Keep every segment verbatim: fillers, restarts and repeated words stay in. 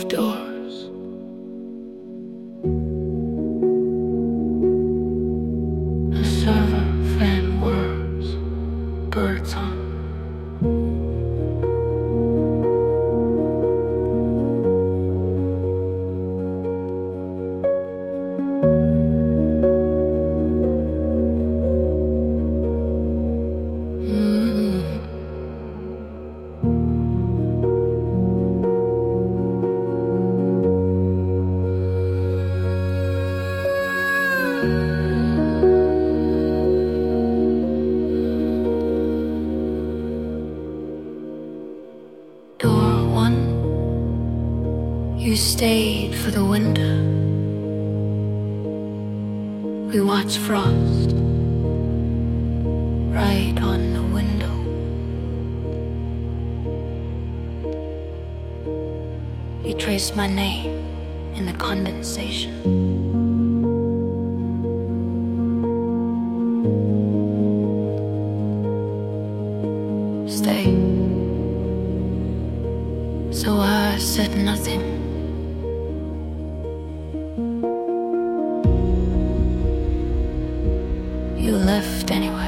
doors. A server fan words, birds on. You stayed for the winter. We watched frost right on the window. You traced my name in the condensation. Stay. So I said nothing. You left anyway.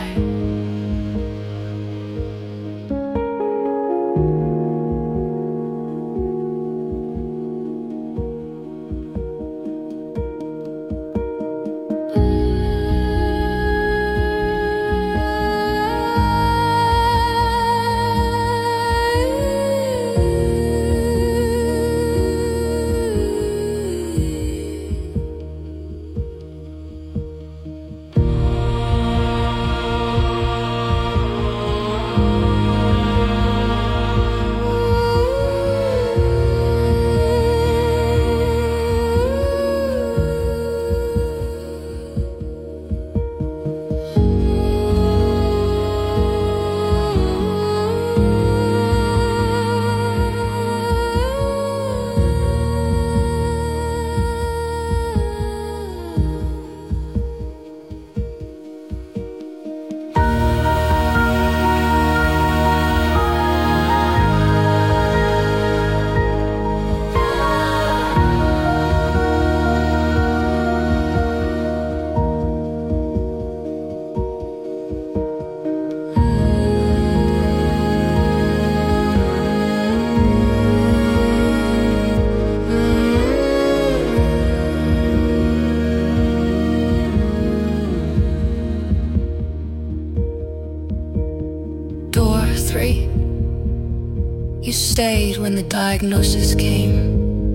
Three. You stayed when the diagnosis came.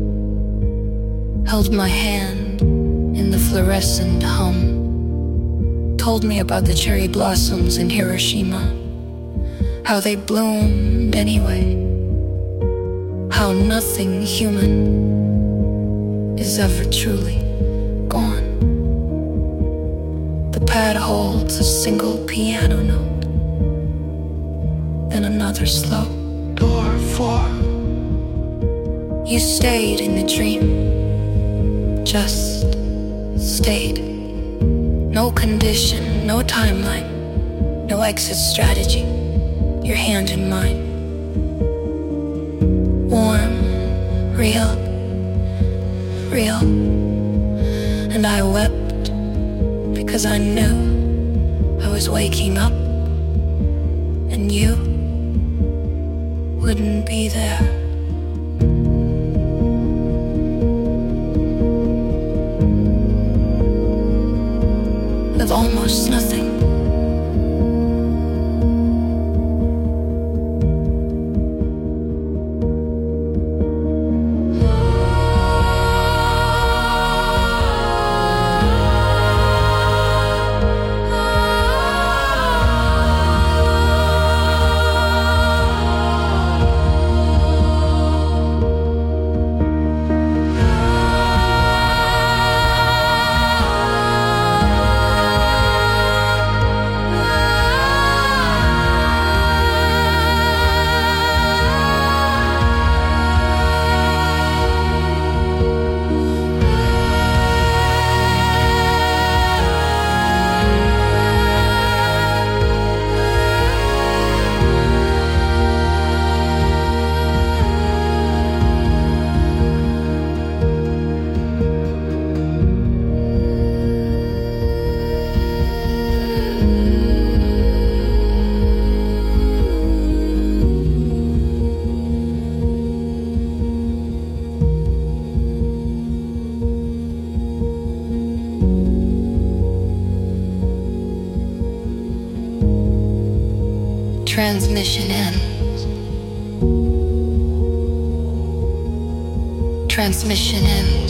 Held my hand in the fluorescent hum. Told me about the cherry blossoms in Hiroshima. How they bloomed anyway. How nothing human is ever truly gone. The pad holds a single piano note. Then another slow. Door four. You stayed in the dream. Just stayed. No condition, no timeline, no exit strategy. Your hand in mine. Warm, real, real. And I wept because I knew I was waking up. And you wouldn't be there. With almost nothing. Transmission ends. Transmission ends.